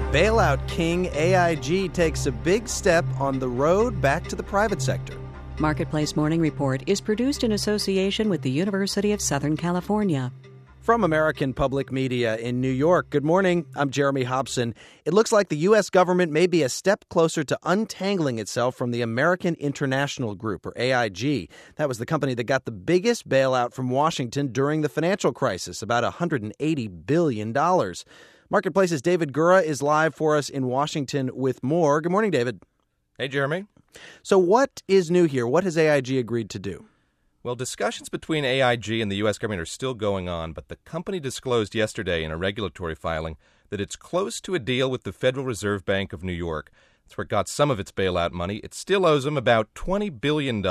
Bailout king AIG takes a big step on the road back to the private sector. Marketplace Morning Report is produced in association with the University of Southern California. From American Public Media in New York, good morning. I'm Jeremy Hobson. It looks like the U.S. government may be a step closer to untangling itself from the American International Group, or AIG. That was the company that got the biggest bailout from Washington during the financial crisis, about $180 billion. Marketplace's David Gura is live for us in Washington with more. Good morning, David. Hey, Jeremy. So what is new here? What has AIG agreed to do? Well, discussions between AIG and the U.S. government are still going on, but the company disclosed yesterday in a regulatory filing that it's close to a deal with the Federal Reserve Bank of New York. That's where it got some of its bailout money. It still owes them about $20 billion.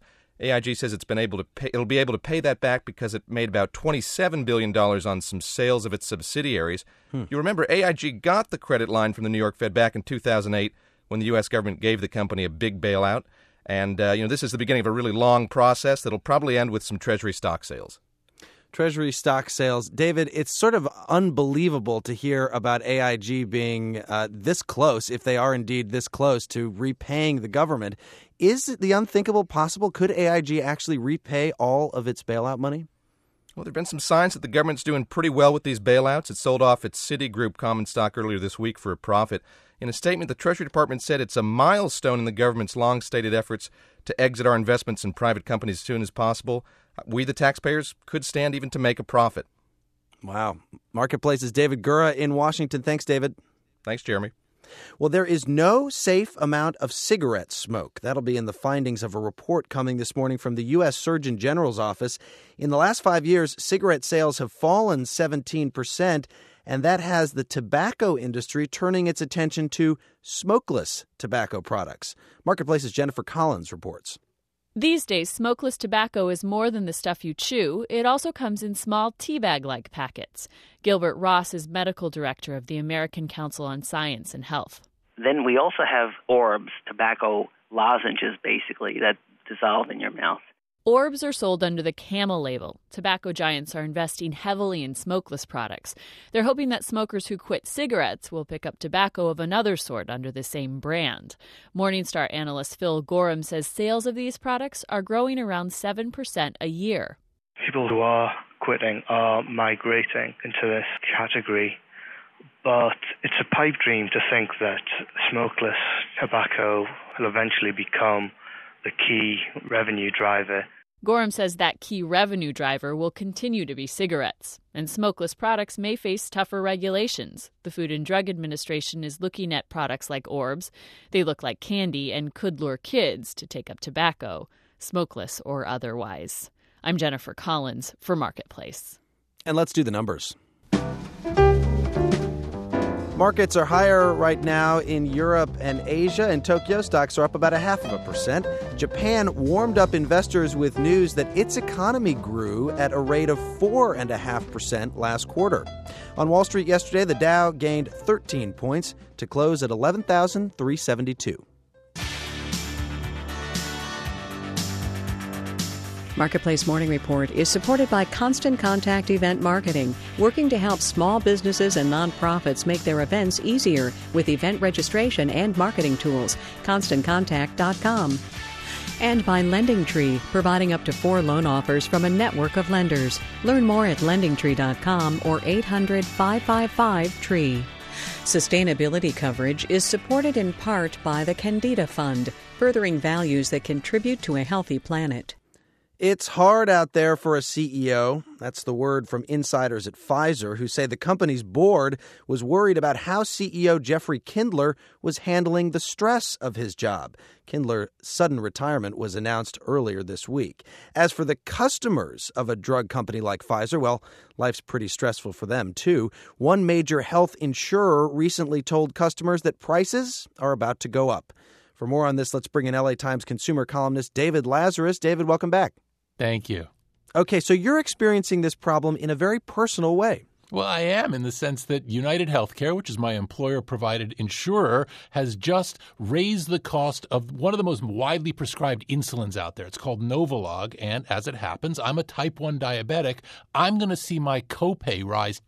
AIG says it'll be able to pay that back because it made about $27 billion on some sales of its subsidiaries. You remember AIG got the credit line from the New York Fed back in 2008 when the U.S. government gave the company a big bailout. And, this is the beginning of a really long process that'll probably end with some Treasury stock sales. Treasury stock sales. David, it's sort of unbelievable to hear about AIG being this close, if they are indeed this close, to repaying the government. Is the unthinkable possible? Could AIG actually repay all of its bailout money? Well, there have been some signs that the government's doing pretty well with these bailouts. It sold off its Citigroup common stock earlier this week for a profit. In a statement, the Treasury Department said it's a milestone in the government's long-stated efforts to exit our investments in private companies as soon as possible. We, the taxpayers, could stand even to make a profit. Wow. Marketplace's David Gura in Washington. Thanks, David. Thanks, Jeremy. Well, there is no safe amount of cigarette smoke. That'll be in the findings of a report coming this morning from the U.S. Surgeon General's office. In the last 5 years, cigarette sales have fallen 17%, and that has the tobacco industry turning its attention to smokeless tobacco products. Marketplace's Jennifer Collins reports. These days, smokeless tobacco is more than the stuff you chew. It also comes in small teabag-like packets. Gilbert Ross is medical director of the American Council on Science and Health. Then we also have orbs, tobacco lozenges, basically, that dissolve in your mouth. Orbs are sold under the Camel label. Tobacco giants are investing heavily in smokeless products. They're hoping that smokers who quit cigarettes will pick up tobacco of another sort under the same brand. Morningstar analyst Phil Gorham says sales of these products are growing around 7% a year. People who are quitting are migrating into this category, but it's a pipe dream to think that smokeless tobacco will eventually become the key revenue driver. Gorham says that key revenue driver will continue to be cigarettes, and smokeless products may face tougher regulations. The Food and Drug Administration is looking at products like orbs. They look like candy and could lure kids to take up tobacco, smokeless or otherwise. I'm Jennifer Collins for Marketplace. And let's do the numbers. Markets are higher right now in Europe and Asia. In Tokyo, stocks are up about 0.5%. Japan warmed up investors with news that its economy grew at a rate of 4.5% last quarter. On Wall Street yesterday, the Dow gained 13 points to close at 11,372. Marketplace Morning Report is supported by Constant Contact Event Marketing, working to help small businesses and nonprofits make their events easier with event registration and marketing tools. ConstantContact.com. And by LendingTree, providing up to 4 loan offers from a network of lenders. Learn more at LendingTree.com or 800-555-TREE. Sustainability coverage is supported in part by the Candida Fund, furthering values that contribute to a healthy planet. It's hard out there for a CEO. That's the word from insiders at Pfizer, who say the company's board was worried about how CEO Jeffrey Kindler was handling the stress of his job. Kindler's sudden retirement was announced earlier this week. As for the customers of a drug company like Pfizer, well, life's pretty stressful for them, too. One major health insurer recently told customers that prices are about to go up. For more on this, let's bring in LA Times consumer columnist David Lazarus. David, welcome back. Thank you. Okay, so you're experiencing this problem in a very personal way. Well, I am, in the sense that United Healthcare, which is my employer-provided insurer, has just raised the cost of one of the most widely prescribed insulins out there. It's called Novolog, and as it happens, I'm a type 1 diabetic. I'm going to see my copay rise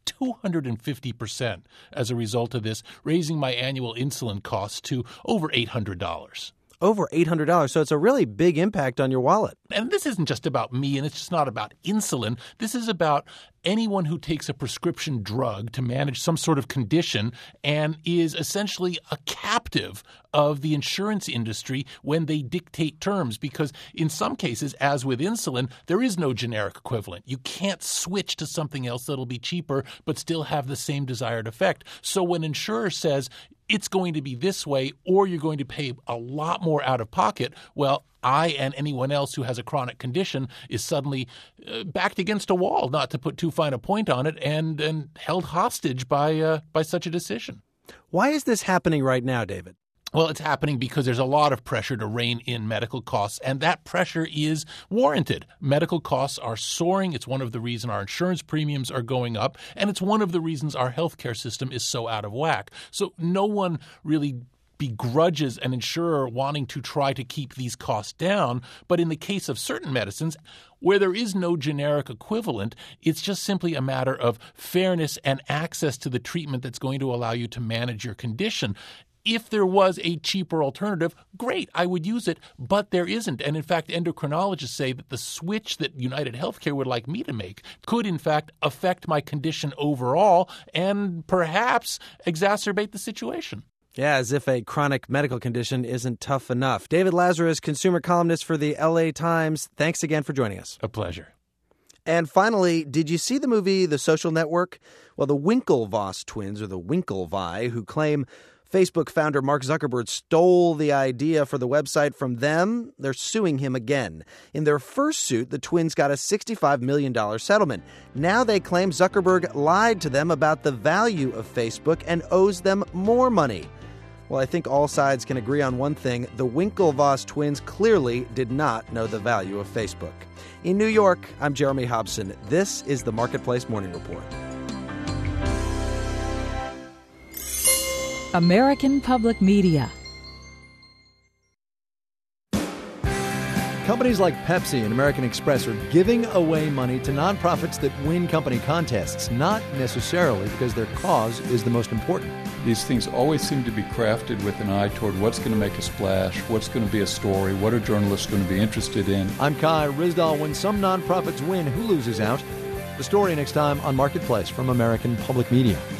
250% as a result of this, raising my annual insulin costs to over $800. Over $800. So it's a really big impact on your wallet. And this isn't just about me, and it's just not about insulin. This is about anyone who takes a prescription drug to manage some sort of condition and is essentially a captive of the insurance industry when they dictate terms, because in some cases, as with insulin, there is no generic equivalent. You can't switch to something else that'll be cheaper but still have the same desired effect. So when an insurer says it's going to be this way or you're going to pay a lot more out of pocket, well, I and anyone else who has a chronic condition is suddenly backed against a wall, not to put too fine a point on it, and held hostage by such a decision. Why is this happening right now, David? Well, it's happening because there's a lot of pressure to rein in medical costs, and that pressure is warranted. Medical costs are soaring. It's one of the reasons our insurance premiums are going up, and it's one of the reasons our healthcare system is so out of whack. So no one really begrudges an insurer wanting to try to keep these costs down. But in the case of certain medicines, where there is no generic equivalent, it's just simply a matter of fairness and access to the treatment that's going to allow you to manage your condition. If there was a cheaper alternative, great, I would use it, but there isn't. And in fact, endocrinologists say that the switch that United Healthcare would like me to make could in fact affect my condition overall and perhaps exacerbate the situation. Yeah, as if a chronic medical condition isn't tough enough. David Lazarus, consumer columnist for the LA Times. Thanks again for joining us. A pleasure. And finally, did you see the movie The Social Network? Well, the Winklevoss twins, or the Winklevi, who claim Facebook founder Mark Zuckerberg stole the idea for the website from them, they're suing him again. In their first suit, the twins got a $65 million settlement. Now they claim Zuckerberg lied to them about the value of Facebook and owes them more money. Well, I think all sides can agree on one thing. The Winklevoss twins clearly did not know the value of Facebook. In New York, I'm Jeremy Hobson. This is the Marketplace Morning Report. American Public Media. Companies like Pepsi and American Express are giving away money to nonprofits that win company contests, not necessarily because their cause is the most important. These things always seem to be crafted with an eye toward what's going to make a splash, what's going to be a story, what are journalists going to be interested in. I'm Kai Rizdal. When some nonprofits win, who loses out? The story next time on Marketplace from American Public Media.